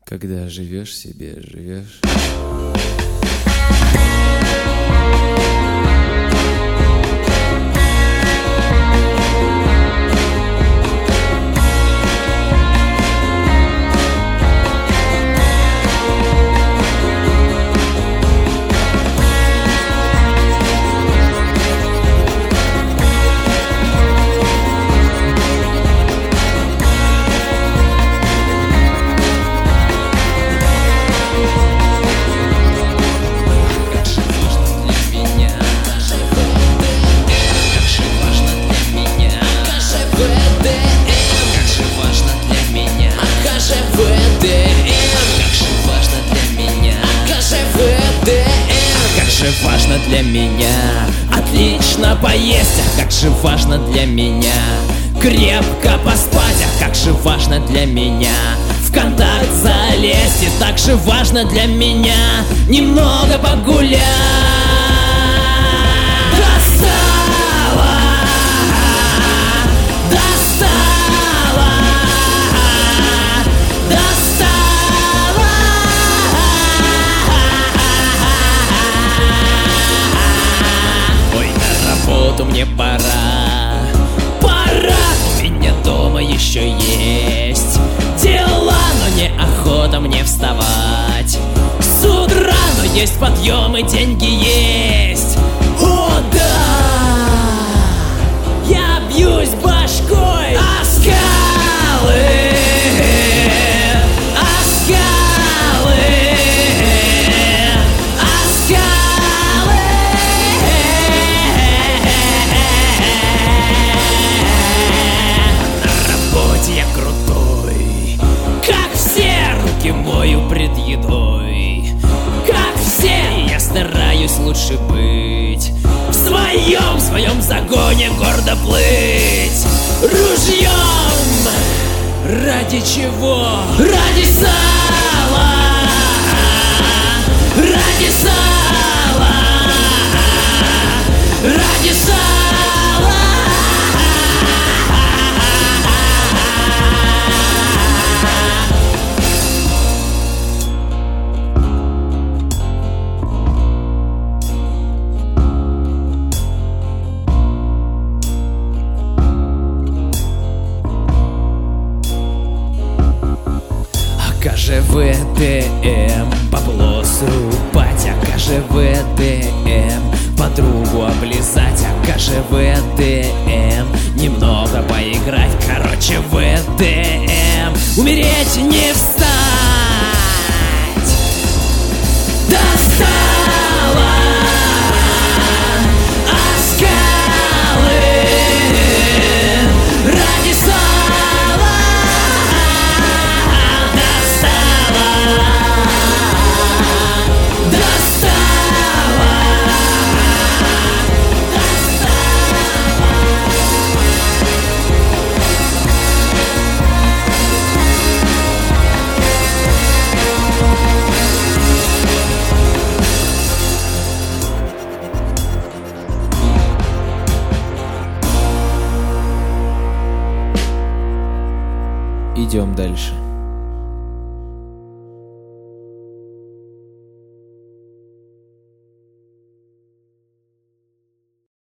Когда живешь себе, живешь. Важно для меня отлично поесть, а как же важно для меня крепко поспать, а как же важно для меня в контакт залезть, и так же важно для меня немного погулять. Достала, достала, достала. Ой, на работу мне пора, пора, у меня дома еще есть дела, но неохота мне вставать с утра, но есть подъем и деньги есть. О, да! Я бьюсь башкой о скалы, о скалы, о скалы. На работе я крутой, как все, руки мою пред едой, как все, и я стараюсь лучше быть в своем загоне гордо плыть ружьем. Ради чего? Ради сала, ради сала, ради сала. Каже ВДМ, бабло срубать, а каже ВДМ, подругу облизать, а каже ВДМ, немного поиграть, короче ВДМ, умереть не встать. Достала от скалы ради сала. Идем дальше.